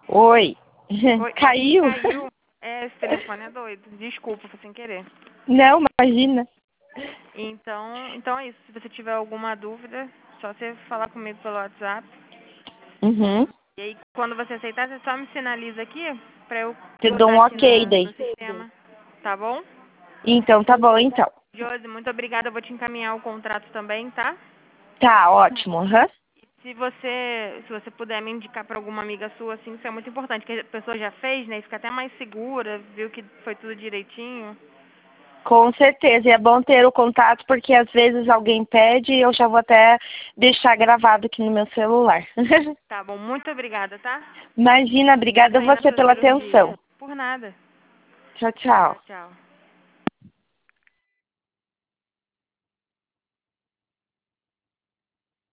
Oi. Oi, Caiu? caiu. Esse telefone é doido. Desculpa, foi sem querer. Não, imagina. Então é isso. Se você tiver alguma dúvida, só você falar comigo pelo WhatsApp. Uhum. E aí, quando você aceitar, você só me sinaliza aqui pra eu Te dou botar um aqui ok no daí. sistema. Tá bom? Então, tá bom, então. Josi, muito obrigada. Eu vou te encaminhar o contrato também, tá? Tá, ótimo. Aham. Se você puder me indicar para alguma amiga sua, assim, isso é muito importante, que a pessoa já fez, né? E fica até mais segura, viu que foi tudo direitinho. Com certeza. E é bom ter o contato, porque às vezes alguém pede e eu já vou até deixar gravado aqui no meu celular. Tá bom, muito obrigada, tá? Imagina, obrigada a Sucesso aí na você sua pela cirurgia. atenção. Por nada. Tchau, tchau. Tchau, tchau.